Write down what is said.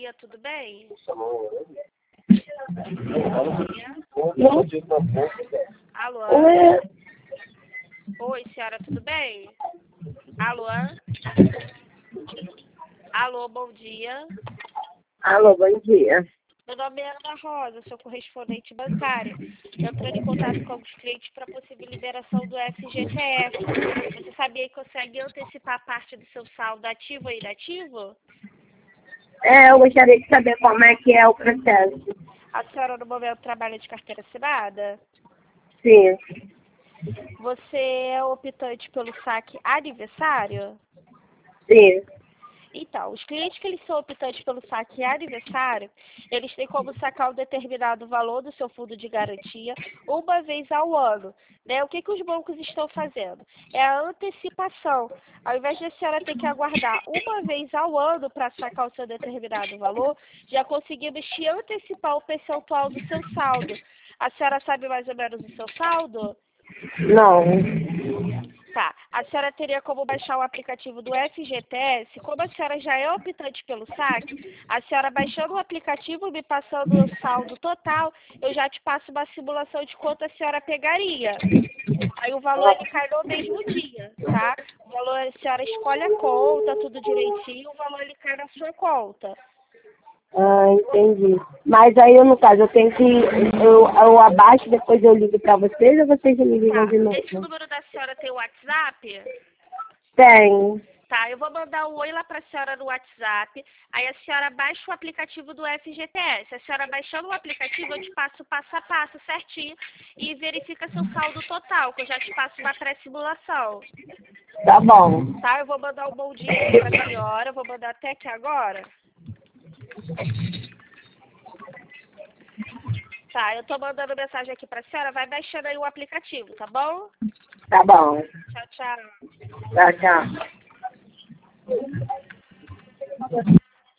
dia, tudo bem? Alô? Oi. Oi, senhora, tudo bem? Alô? Alô, bom dia. Alô, bom dia. Meu nome é Ana Rosa, sou correspondente bancária. Entrando em contato com os clientes para possível liberação do FGTS. Você sabia que consegue antecipar parte do seu saldo ativo ou inativo? Eu gostaria de saber como é que é o processo. A senhora no momento trabalha de carteira assinada? Sim, Você é optante pelo saque aniversário? sim. Então, os clientes que eles são optantes pelo saque aniversário, eles têm como sacar um determinado valor do seu fundo de garantia uma vez ao ano. Né? O que os bancos estão fazendo? É a antecipação. Ao invés de a senhora ter que aguardar uma vez ao ano para sacar o seu determinado valor, já conseguimos te antecipar o percentual do seu saldo. A senhora sabe mais ou menos o seu saldo? Não. Tá. A senhora teria como baixar o aplicativo do FGTS. Como a senhora já é optante pelo saque, a senhora baixando o aplicativo, me passando o saldo total, eu já te passo uma simulação de quanto a senhora pegaria. Aí o valor ele cai no mesmo dia, tá? O valor, a senhora escolhe a conta, tudo direitinho, o valor ele cai na sua conta. Entendi. Mas aí, no caso, eu tenho que... Eu abaixo, depois eu ligo pra vocês ou vocês me ligam Tá. de novo? Esse número da senhora tem o WhatsApp? Tem. Tá, eu vou mandar um oi lá para a senhora no WhatsApp, aí a senhora baixa o aplicativo do FGTS. A senhora baixando o aplicativo, eu te passo o passo a passo certinho e verifica seu saldo total, que eu já te passo uma pré-simulação. Tá bom. Tá, eu vou mandar um bom dia aqui para a senhora, vou mandar até aqui agora. Tá, eu tô mandando mensagem aqui para a senhora, vai baixando aí o aplicativo, tá bom? Tá bom. Tchau, tchau. Tchau, tchau.